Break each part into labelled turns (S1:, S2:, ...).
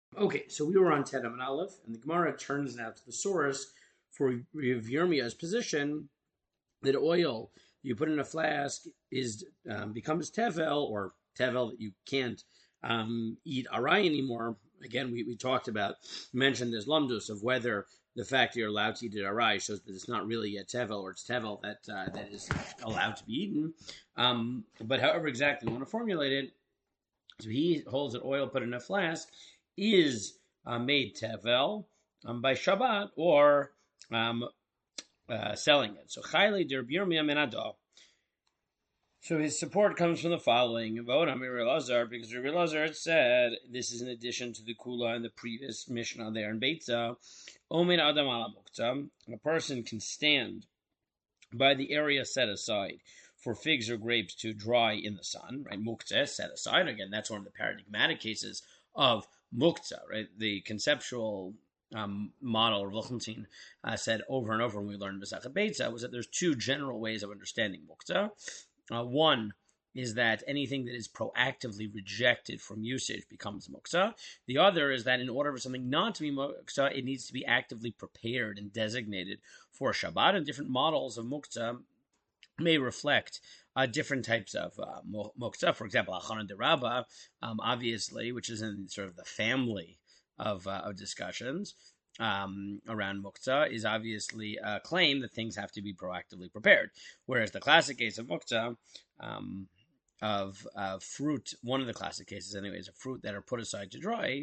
S1: Okay, so we were on Tedem and Aleph, and the Gemara turns now to the source for Rav Yirmiya's position that oil you put in a flask is becomes tevel, or tevel that you can't eat arai anymore. Again, we talked about, mentioned this lumdus of whether the fact that you're allowed to eat it arai shows that it's not really a tevel, or it's tevel that is allowed to be eaten. But however exactly you want to formulate it, so he holds that oil put in a flask is made tevel by Shabbat, or selling it. So Chayle der Birmia Menado. So his support comes from the following: Vote on Rabbi Elazar, because Rabbi Elazar had said, this is in addition to the Kula and the previous Mishnah there in Beitza. Omen Adam ala Mukta, a person can stand by the area set aside for figs or grapes to dry in the sun, right? Mukta, set aside. Again, that's one of the paradigmatic cases of mukta, right? The conceptual model of Lichtenstein said over and over when we learned Masechet Beitza was that there's two general ways of understanding mukta. One is that anything that is proactively rejected from usage becomes mukta. The other is that in order for something not to be mukta, it needs to be actively prepared and designated for Shabbat. And different models of mukta may reflect different types of mukta. For example, Achana de Rabba, obviously, which is in sort of the family of discussions around mukta, is obviously a claim that things have to be proactively prepared. Whereas the classic case of mukta, of fruit, one of the classic cases anyways, of fruit that are put aside to dry,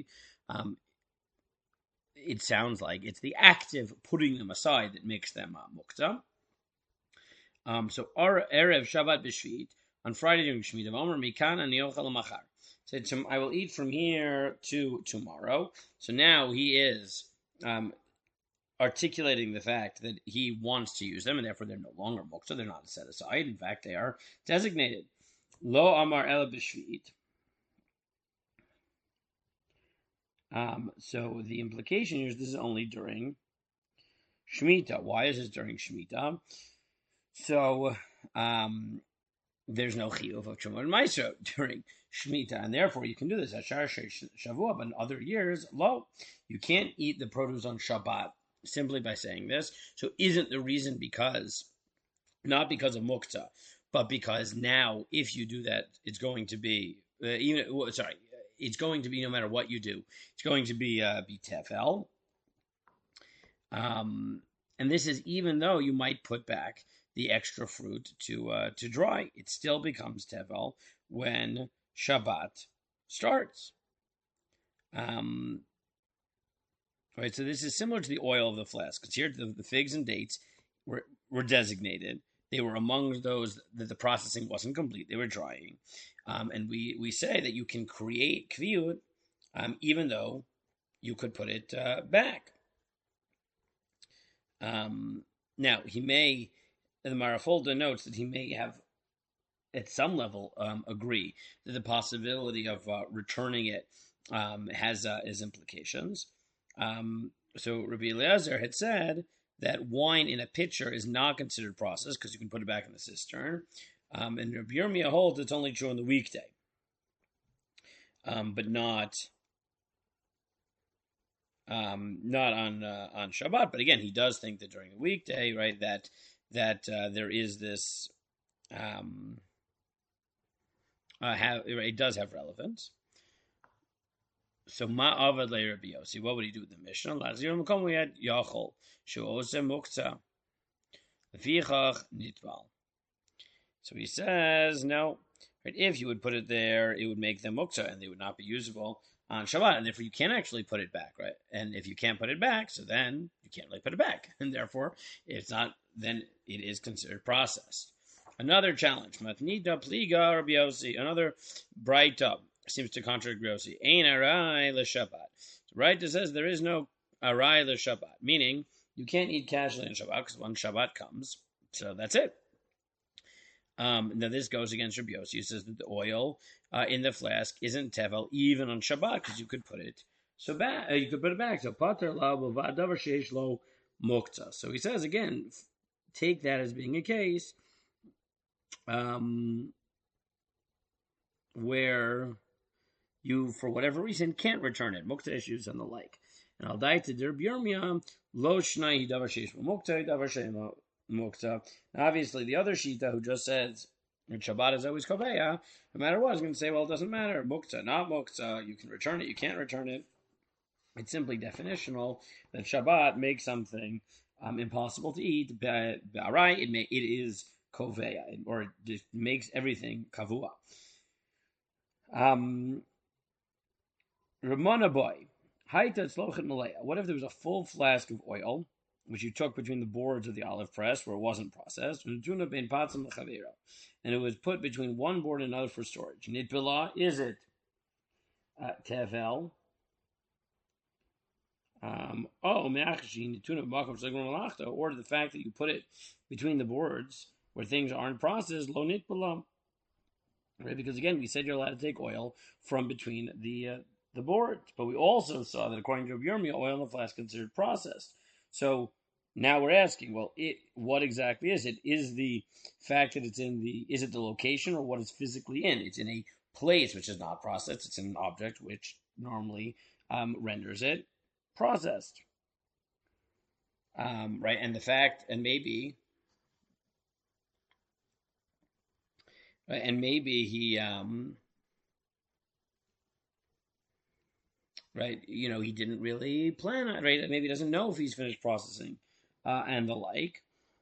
S1: it sounds like it's the active putting them aside that makes them mukta. So Erev Shabbat B'Shvit, on Friday during Shemitah, Omer Mikan and Yochel Machar. Said, I will eat from here to tomorrow. So now he is articulating the fact that he wants to use them, and therefore they're no longer mukta, they're not set aside. In fact, they are designated. Lo Amar El B'Shvit. So the implication here is this is only during Shemitah. Why is this during Shemitah? So there's no chiyuv of Truma and Ma'aser during Shemitah, and therefore you can do this at Shar Shavua, but in other years, you can't eat the produce on Shabbat simply by saying this. So isn't the reason not because of mukta, but because now if you do that, it's going to be it's going to be, no matter what you do, it's going to be tefel. And this is even though you might put back the extra fruit to dry, it still becomes tevel when Shabbat starts. Right, so this is similar to the oil of the flask, because here the figs and dates were designated. They were among those that the processing wasn't complete. They were drying. And we say that you can create kviyut even though you could put it back. Now, the Marafolda notes that he may have, at some level, agree that the possibility of returning it has implications. So Rabbi Eliezer had said that wine in a pitcher is not considered processed because you can put it back in the cistern. And Rabbi Yirmiyah holds it's only true on the weekday, but not on Shabbat. But again, he does think that during the weekday, right, that there is this it does have relevance. So ma'avad le Rabbi Yossi, what would he do with the Mishnah? Last year we had Yachol she'ose mukta lefichach nitval. So he says no. Right, if you would put it there, it would make them mukta, and they would not be usable on Shabbat, and therefore you can't actually put it back, right? And if you can't put it back, so then you can't really put it back, and therefore it's not. Then it is considered processed. Another challenge, matnita pliga Rabbi Yossi, another bright up. Seems to contradict Yossi. Ein arai l'Shabbat. So right, it says there is no arai l'Shabbat, meaning you can't eat casually on Shabbat because when Shabbat comes, so that's it. Now this goes against Rabbi Yossi, who says that the oil in the flask isn't tevel even on Shabbat because you could put it back. You could put it back. So pater la v'adavar sheish lo mukta. So he says again, take that as being a case where you, for whatever reason, can't return it. Mukta issues and the like. And I'll die to der B'Yirmiyah, lo shnai davar sheish mukta, davar shema mukta. Obviously, the other Shita who just says that Shabbat is always koveya, no matter what, is going to say, well, it doesn't matter. Mukta, not mukta. You can return it, you can't return it. It's simply definitional that Shabbat makes something impossible to eat. B'arai, it is koveya, or it just makes everything kavua. Ramona boy, what if there was a full flask of oil, which you took between the boards of the olive press where it wasn't processed, and it was put between one board and another for storage? Nitbila, is it tevel? Or the fact that you put it between the boards where things aren't processed, lo nitbila. Right? Because again, we said you're allowed to take oil from between the boards, but we also saw that according to Yirmiyah, oil in the flask is considered processed. So now we're asking, well, what exactly is it? Is the fact that is it the location or what it's physically in? It's in a place which is not processed. It's in an object which normally renders it processed. Right? And the fact, and maybe he, right, he didn't really plan on, right? Maybe he doesn't know if he's finished processing, and the like.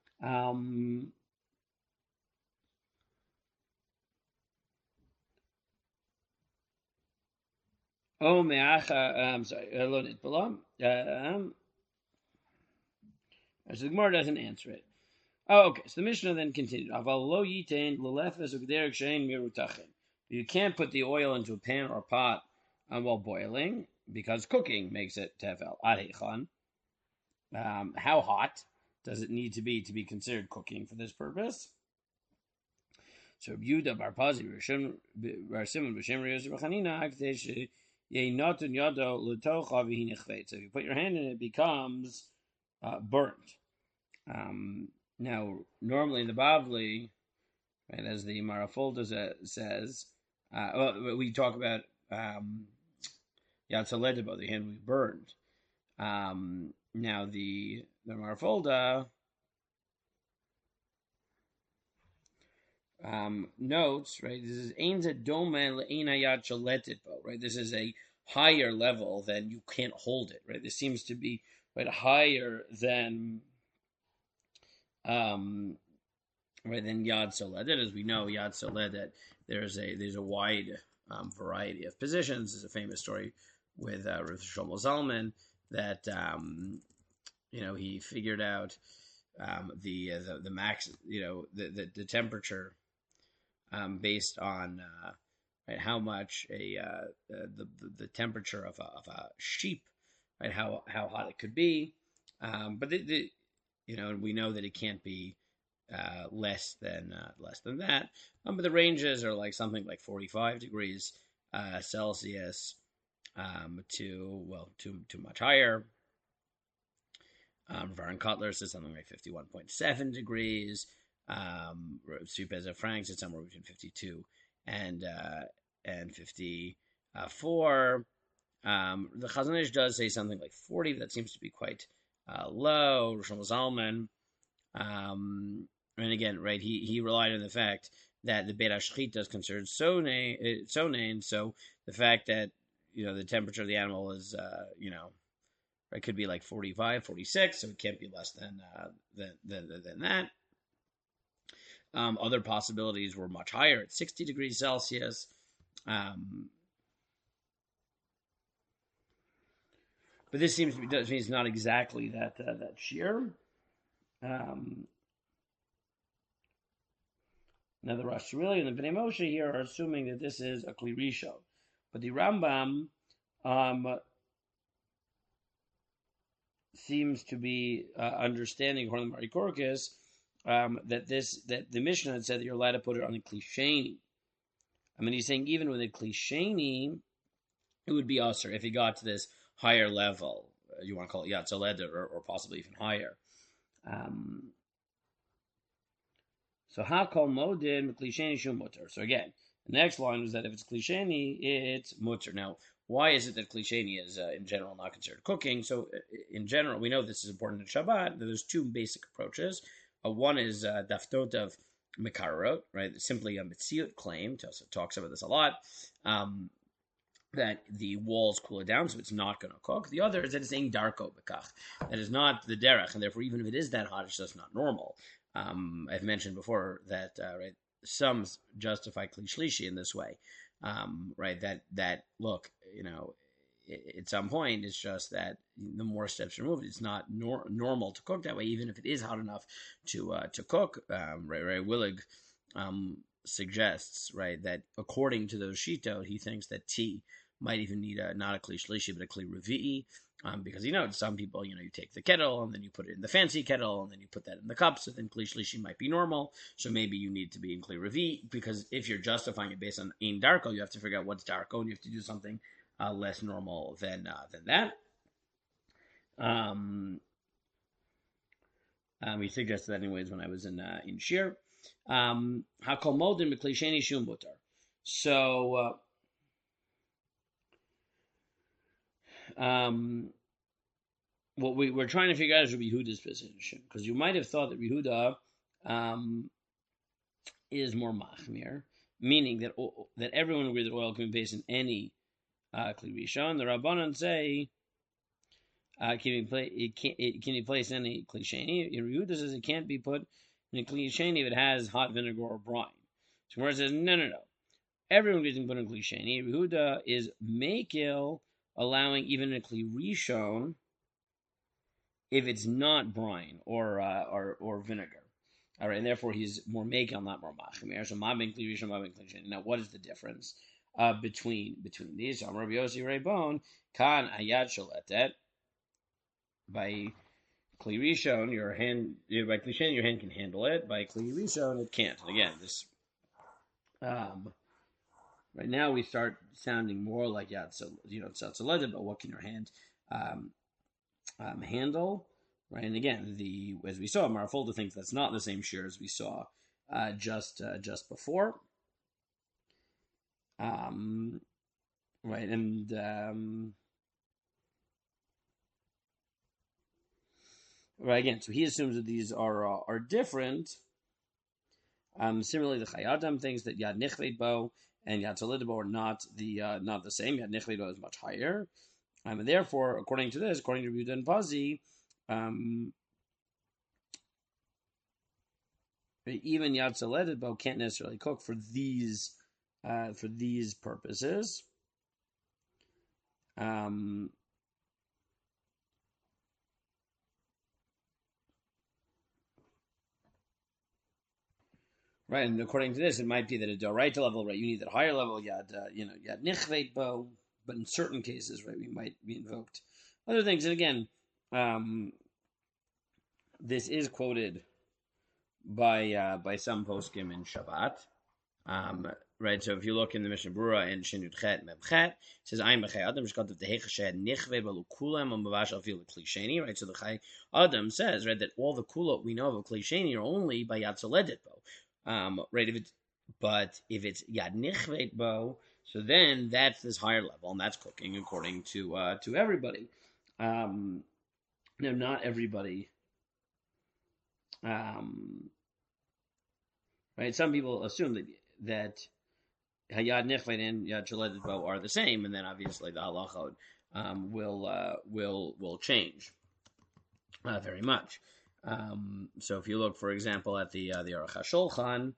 S1: I'm sorry, so the Gemara doesn't answer it. Oh, okay. So the Mishnah then continued. You can't put the oil into a pan or a pot while boiling because cooking makes it tevel. How hot does it need to be considered cooking for this purpose? So Yehuda Bar Pazi Bar Simon B'Shem Reyos B'Chanina Aktesh Yeinotun Yodo L'Tocha V'Hinechveit. So if you put your hand in it, becomes burnt. Now, normally in the Bavli, right, as the Marafolda says, we talk about Yatzaledeba, the hand we burned. Now, the Marafolda notes, right, this is Einza Domen Le'ena Yatzaletitbo, right, this is a higher level than you can't hold it, right, this seems to be, right, higher than right, then Yad Soledet. As we know, Yad Soledet, there's a wide variety of positions. There's a famous story with Rav Shlomo Zalman that he figured out the max, the temperature based on right, how much the temperature of a sheep, right, how hot it could be, but and we know that it can't be less than that. But the ranges are like something like 45 degrees Celsius to much higher. Varon Kotler says something like 51.7 sdegrees. Supeza Frank said somewhere between 52 and 54. The Chazon Ish does say something like 40, but that seems to be quite low. Rosh Zalman, and again, right, he relied on the fact that the Beit HaShchita is considered sonein, so the fact that the temperature of the animal is it could be like 45, 46, so it can't be less than that. Other possibilities were much higher at 60 degrees Celsius. But this seems to be it's not exactly that sheer. Now the Rosh Shirili and the Bnei Moshe here are assuming that this is a Kli Rishon, but the Rambam seems to be understanding, according to Mari Korkis, that the Mishnah had said that you're allowed to put it on a Kli Sheni. I mean, he's saying even with a Kli Sheni, it would be usher if he got to this higher level. You want to call it Yad Zoleder or possibly even higher. So Hakol Modin Kli Sheni Shum Mutar. So again, The next line was that if it's klisheni, it's mutter. Now, why is it that klisheni is in general not considered cooking? So, in general, we know this is important in Shabbat. There's two basic approaches. One is daftot of mekarot, right? Simply a mitziut claim. Tosafot talks about this a lot. That the walls cool it down, so it's not going to cook. The other is that it's ein darko bekach. That is not the derech, and therefore, even if it is that hot, it's just not normal. I've mentioned before that right, some justify kli shlishi in this way, right? That look, at some point, it's just that the more steps removed, it's not normal to cook that way, even if it is hot enough to cook. Right, Willig suggests, right, that according to those shitot, he thinks that tea might even need not a kli shlishi, but a kli revi'i, because some people, you take the kettle and then you put it in the fancy kettle and then you put that in the cup, so then kli shlishi might be normal. So maybe you need to be in kli revi'i, because if you're justifying it based on ein darko, you have to figure out what's darko, and you have to do something less normal than that. He suggested that anyways when I was in Shir. Hakol modin b'klisheni shum butar. So what we're trying to figure out is Rabbi Yehuda's position, because you might have thought that Yehuda is more machmir, meaning that everyone agrees that oil can be based in any kli rishon. The Rabbanan say can be placed in any kli sheni. Yehuda says it can't be put in a kli sheni if it has hot vinegar or brine. So where it says no. Everyone agrees to put in kli sheni. Yehuda is makil, allowing even a kli rishon if it's not brine or vinegar. All right, and therefore he's more makil, not more machmir. So ma ben kli rishon, ma ben kli sheni. Now, what is the difference between these? So Rabbi Yossi Reibon kan ayad shaletet. By kli rishon, by kli sheni, your hand can handle it. By kli rishon, it can't. And again, this right now we start sounding more like tzatzaledit, but what can your hand handle? Right, and again, as we saw, Marafolda thinks that's not the same shir as we saw just before. Right, and right again, so he assumes that these are different. Similarly, the Chayadam thinks that Yad Nichved Bo and Yad Tzalid Bo are not the same. Yad Nichved Bo is much higher, and therefore, according to Yehuda and Pazi, even Yad Tzalid Bo can't necessarily cook for these purposes. Right, and according to this, it might be that at Doraita level, right, you need that higher level Yad Nichved Bo, but in certain cases, right, we might be invoked other things. And again, this is quoted by some poskim in Shabbat. Right, so if you look in the Mishnah Berurah in Shinut Chet Mebchet, it says I'm Chay Adam Shkat of the Hechashed Nichve Balu Kulam and Mavash Alfil Klisheni. Right, so the Chay Adam says, right, that all the kulot we know of Klisheni are only by Yad Tzaled Bo. Right, if it's Yad Nichve Bo, so then that's this higher level, and that's cooking according to everybody. Now, not everybody. Right, some people assume that Hayad Nichved and Yad Tzaled Bo are the same, and then obviously the halachot will change very much. So if you look, for example, at the Aruch HaShulchan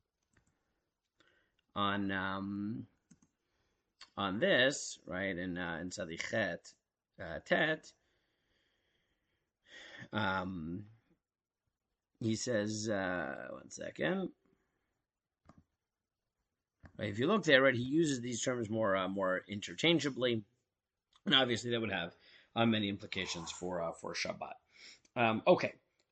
S1: on this, right, in Tzadichet Tet, he says, one second. Right, if you look there, right, he uses these terms more interchangeably, and obviously that would have many implications for Shabbat. Okay.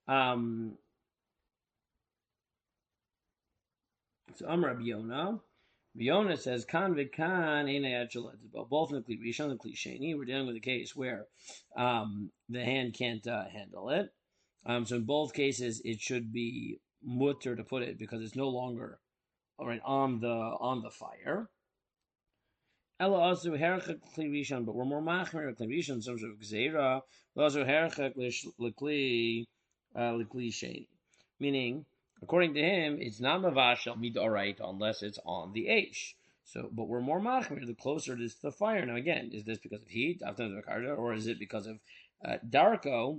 S1: So Amar Rabbi Yonah says, Kan v'kan einay Tzaled Bo. Both in the Kli Rishon and the Kli Sheni, we're dealing with a case where the hand can't handle it. So in both cases, it should be mutter to put it because it's no longer on the fire. Ella also herchek kli rishon, but we're more machmir kli rishon in terms of gzeira. Also herchek likli sheni, meaning according to him, it's not mavashel midoraita unless it's on the aish. So, but we're more machmir the closer it is to the fire. Now, again, is this because of heat, or is it because of darko?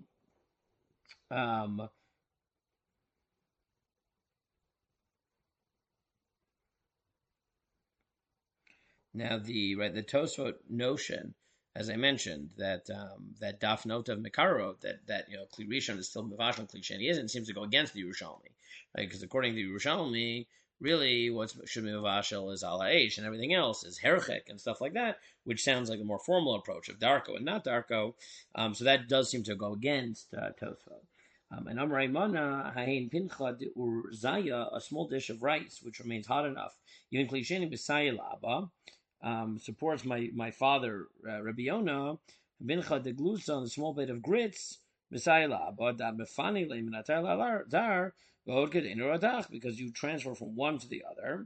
S1: Now the Tosfot notion, as I mentioned, that that daf nota of Mikaro, that Kli Rishon is still mivashel, Kli Sheni isn't, seems to go against the Yerushalmi, right? Because according to the Yerushalmi, really what should be mivashel is al ha'esh, and everything else is herchek and stuff like that, which sounds like a more formal approach of darko and not darko. So that does seem to go against Tosfot. And Amrei Mana Hain Pincha de Urzaya, a small dish of rice which remains hot enough, even Kli Sheni b'sayil abba. Supports my father Rabbi Yonah, bincha de glusa, on a small bit of grits, b'sayla, but befani le'minatar dar v'od kedenu adach, because you transfer from one to the other.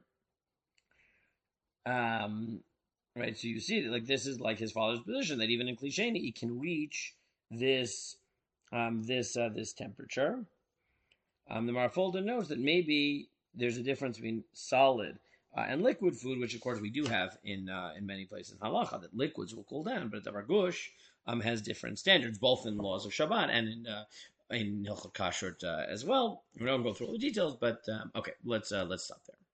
S1: Right, so you see that like this is like his father's position, that even in Kli Sheni he can reach this temperature. The Marfolda knows that maybe there's a difference between solid and liquid food, which of course we do have in many places in halacha, that liquids will cool down, but the Ragush has different standards, both in laws of Shabbat and in Hilchot Kashrut as well. We don't go through all the details, but okay, let's stop there.